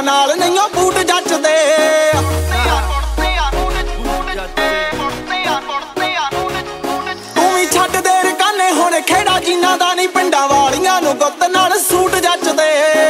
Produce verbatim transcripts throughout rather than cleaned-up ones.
ਨਾਲ ਨਹੀਂਓ ਬੂਟ ਜੱਚਦੇ। ਤੂੰ ਵੀ ਛੱਡ ਦੇ ਰਕਾਨੇ ਹੁਣ ਖੇੜਾ ਜਿਨ੍ਹਾਂ ਦਾ ਨਹੀਂ ਪਿੰਡਾਂ ਵਾਲੀਆਂ ਨੂੰ ਗੁੱਤ ਨਾਲ ਸੂਟ ਜੱਚਦੇ।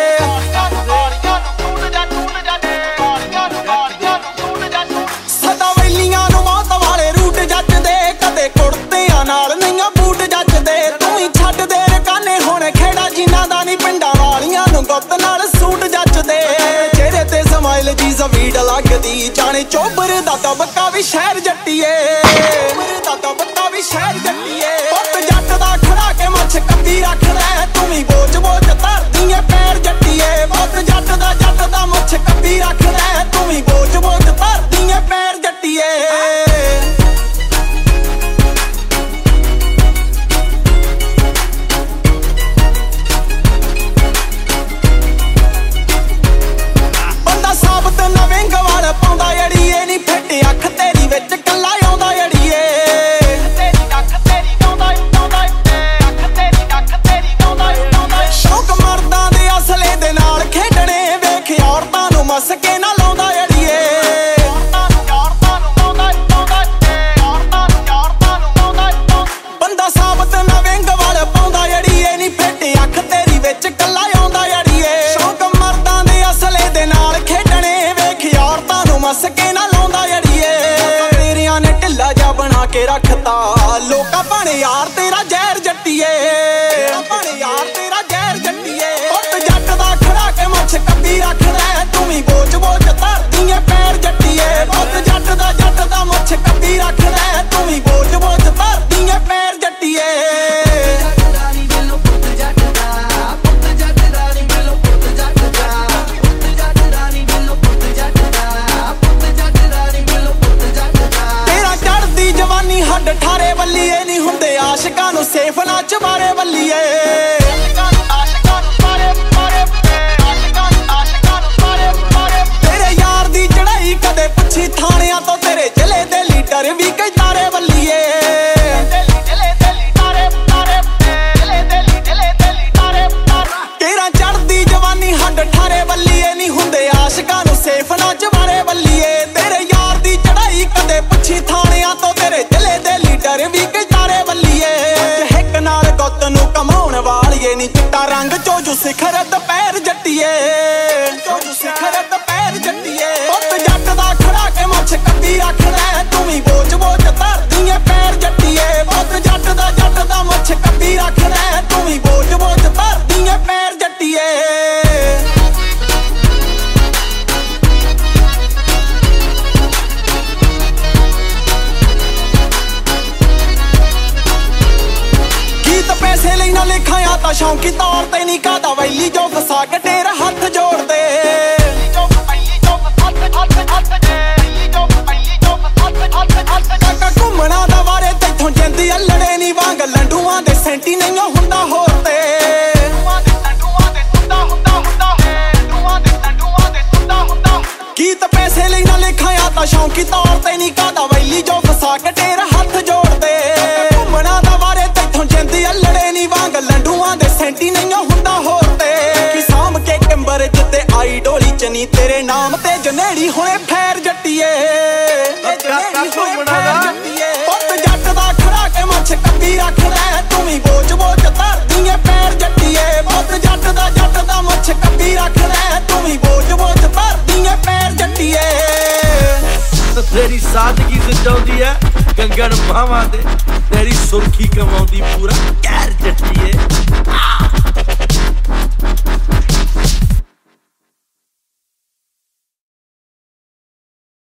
ਸਦਾ ਵੈਲੀਆਂ ਨੂੰ ਮੌਤ ਵਾਲੇ ਰੂਟ ਜੱਚਦੇ, ਕਦੇ ਕੁੜਤਿਆਂ ਨਾਲ ਨਹੀਂਓ ਬੂਟ ਜੱਚਦੇ। ਤੂੰ ਵੀ ਛੱਡ ਦੇ ਰਕਾਨੇ ਹੁਣ ਖੇੜਾ ਜਿਨ੍ਹਾਂ ਦਾ ਨਹੀਂ ਪਿੰਡਾਂ ਵਾਲੀਆਂ ਨੂੰ ਗੁੱਤ ਨਾਲ ਸੂਟ ਜੱਚਦੇ। ਚਿਹਰੇ ਤੇ ਸਮਾਈਲ ਜੀ ਜ਼ਵੀੜ ਲੱਗਦੀ, ਜਾਣੇ ਚੋਬਰ ਦਾ ਦਬਕਾ ਵੀ ਸ਼ਹਿਰ ਜੱਟੀਏ। ਦਾ ਦਬਕਾ ਵੀ ਸ਼ਹਿਰ ਜੱਟੀਏ। ਪੁੱਤ ਜੱਟ ਦਾ ਖੜਾ ਕੇ ਮੁੱਛ ਕੱਬੀ ਰੱਖਦਾ, ਤੂੰ ਵੀ ਬੋਝ ਬੋਝ ਧਰਦੀ ਏ ਪੈਰ ਜੱਟੀਏ। ਪੁੱਤ ਜੱਟ ਦਾ ਜੱਟ ਦਾ ਮੁੱਛ ਕੱਬੀ ਰੱਖਦਾ, ਤੂੰ ਵੀ ਬੋਝ ਬੋਝ ਧਰਦੀ ਏ ਪੈਰ ਜੱਟੀਏ। ਬੰਦਾ ਸਾਬਤ ਨਾ ਵਿੰਗ ਵਾਲ ਪਾਉਂਦਾ ਅੜੀਏ, ਨੀ ਫਿੱਟ ਅੱਖ ਤੇਰੀ ਵਿੱਚ ਕੱਲਾ ਆਉਂਦਾ ਅੜੀਏ। ਸ਼ੌਕ ਮਰਦਾਂ ਦੇ ਅਸਲੇ ਦੇ ਨਾਲ ਖੇਡਣੇ, ਵੇਖ ਔਰਤਾਂ ਨੂੰ ਮਸਕੇ ਨਾ ਲਾਉਂਦਾ ਅੜੀਏ। ਬੰਦਾ ਸਾਬਤ ਨਾ ਵਿੰਗ ਵਾਲ ਪਾਉਂਦਾ ਅੜੀਏ, ਨੀ ਫਿੱਟ ਅੱਖ ਤੇਰੀ ਵਿੱਚ ਕੱਲਾ ਆਉਂਦਾ ਅੜੀਏ। ਸ਼ੌਕ ਮਰਦਾਂ ਦੇ ਅਸਲੇ ਦੇ ਨਾਲ ਖੇਡਣੇ, ਵੇਖ ਔਰਤਾਂ ਨੂੰ ਮਸਕੇ ਨਾ ਲਾਉਂਦਾ ਅੜੀਏ। ਤੇਰਿਆਂ ਨੇ ਢਿੱਲਾ ਜਾ ਬਣਾ ਕੇ ਰੱਖਤਾ, ਲੋਕਾਂ ਭਾਣੇ ਯਾਰ ਤੇਰਾ ਜ਼ਹਿਰ ਜੱਟੀਏ। ਭਾਣੇ ਯਾਰ ਤੇਰਾ ਜ਼ਹਿਰ ਜੱਟੀਏ। ਪੁੱਤ ਜੱਟ ਦਾ ਖੜਾ ਕੇ ਮੁੱਛ ਕੱਬੀ ਰੱਖਦਾ, ਤੂੰ ਵੀ ਬੋਝ ਬੋਝ ਧਰਦੀ ਏ ਪੈਰ ਜੱਟੀਏ। ਪੁੱਤ ਜੱਟ ਦਾ ਜੱਟ ਦਾ ਮੁੱਛ ਕੱਬੀ ਰੱਖਦਾ, ਤੂੰ ਵੀ ਬੋਝ ਬੋਝ ਧਰਦੀ ਏ ਪੈਰ ਜੱਟੀਏ। ਤੇਰਾ ਚੜ੍ਹਦੀ ਜਵਾਨੀ ਹੱਡ ਠਾਰੇ ਵੱਲੀਏ, ਨਹੀਂ ਹੁੰਦੇ ਆਸ਼ਿਕਾਂ ਨੂੰ ਸੇਫ ਨਾ ਚਵਾਰੇ ਵੱਲੀਏ। ਤੇਰੇ ਯਾਰ ਦੀ ਚੜਾਈ ਕਦੇ ਪੁੱਛੀ ਥਾਣਿਆਂ ਤੋਂ, ਤੇਰੇ ਜ਼ਿਲ੍ਹੇ ਦੇ ਲੀਡਰ ਵੀ ਕਈ ਤਾਰੇ ਵੱਲੀਏ। ਤੇਰਾ ਚੜ੍ਹਦੀ ਜਵਾਨੀ ਹੱਡ ਠਾਰੇ ਵੱਲੀਏ, ਨਹੀਂ ਹੁੰਦੇ ਆਸ਼ਿਕਾਂ ਨੂੰ ਸੇਫ ਨਾ ਚਵਾਰੇ ਵੱਲੀਏ। ਤੇਰੇ ਯਾਰ ਦੀ ਚੜਾਈ ਕਦੇ ਪੁੱਛੀ ਥਾਣਿਆਂ ਤੋਂ, ਤੇਰੇ ਜ਼ਿਲ੍ਹੇ ਦੇ ਲੀਡਰ ਵੀ ਕਈ ਤਾਰੇ ਵੱਲੀਏ। ਹਿੱਕ ਨਾਲ ਗੁੱਤ ਨੂੰ ਕਮਾਉਣ ਵਾਲੀਏ, ਨੀ ਚਿੱਟਾ ਰੰਗ ਚੋਜੂ ਸਿਖਰ ਦੁਪਹਿਰ ਜੱਟੀਏ। ਚੋਜੂ ਸਿਖਰ ਦੁਪਹਿਰ ਜੱਟੀਏ। ਪੁੱਤ ਜੱਟ ਦਾ ਖੜਾ ਕੇ ਮੁੱਛ ਕੱਬੀ ਰੱਖਦਾ, ਤੂੰ ਵੀ ਬੋਝ ਬੋਝ ਧਰਦੀ ਏ ਪੈਰ ਜੱਟੀਏ। ਪੁੱਤ ਜੱਟ ਦਾ ਜੱਟ ਦਾ ਮੁੱਛ ਕੱਬੀ ਰੱਖਦਾ, ਤੂੰ ਵੀ ਬੋਝ ਬੋਝ ਧਰਦੀ ਏ ਪੈਰ ਜੱਟੀਏ। ਪੈਸੇ ਲਈ ਨਾ ਲਿਖਾਇਆ ਤਾਂ ਸ਼ੌਂਕੀ ਤੌਰ ਤੇ ਨਹੀਂ ਕਾਦਾ ਵੈਲੀ ਜੋ ਫਸਾ ਕੇ ਤੇਰਾ ਹੱਥ ਜੋੜਦੇ। ਕਾਕਾ ਘੁੰਮਣਾ ਦਾ ਵਾਰੇ ਤੈਥੋਂ ਜਿੰਦੀ ਅਲੜੇ ਨੀ ਵਾਂਗ ਲੰਡੂਆਂ ਦੇ ਸੈਂਟੀ ਨਹੀਂਓ ਹੁੰਦਾ ਹੋਰ ਤੇ। ਗੀਤ ਪੈਸੇ ਲਈ ਨਾ ਲਿਖਾਇਆ ਤਾਂ ਸ਼ੌਂਕੀ ਤੌਰ ਤੇ ਨਹੀਂ ਕਾਦਾ ਵੈਲੀ ਜੋ ਫਸਾ ਕੇ ਤੇਰਾ ਹੱਥ ਜੋੜਦੇ। ਘੁੰਮਣਾ ਦਾ ਵਾਰੇ ਤੈਥੋਂ ਜਿੰਦੀ ਅਲੜੇ ਨੀ ਵਾਂਗ ਲੰਡੂਆਂ ਦੇ ਸੈਂਟੀ ਨਹੀਂਓ ਹੁੰਦਾ ਹੋਰ ਤੇ। ਕਿ ਸਾਂਭ ਕੇ ਕਿੰਬਰ ਜਿੱਤੇ ਆਈ ਡੋਲੀ ਚ ਨੀ ਤੇਰੇ ਨਾਮ ਤੇ ਜਨੇੜੀ ਹੁਣੇ ਫੈਰ ਜੱਟੀਏ। ਪੁੱਤ ਜੱਟ ਦਾ ਖੜਾ ਕੇ ਮੁੱਛ ਕੱਬੀ ਰੱਖਦਾ, ਤੂੰ ਵੀ ਬੋਝ ਬੋਝ ਧਰਦੀ ਏ ਪੈਰ ਜੱਟੀਏ। ਪੁੱਤ ਜੱਟ ਦਾ ਜੱਟ ਦਾ ਮੁੱਛ ਕੱਬੀ ਰੱਖਦਾ, ਤੂੰ ਵੀ ਬੋਝ ਬੋਝ ਧਰਦੀ ਏ ਪੈਰ ਜੱਟੀਏ। ਤੇਰੀ ਸਾਦਗੀ ਸਜਾਉਂਦੀ ਐ ਕੰਗਣ ਬਾਹਾਂ ਤੇ, ਤੇਰੀ ਸੁਰਖੀ ਕਮਾਉਂਦੀ ਪੂਰਾ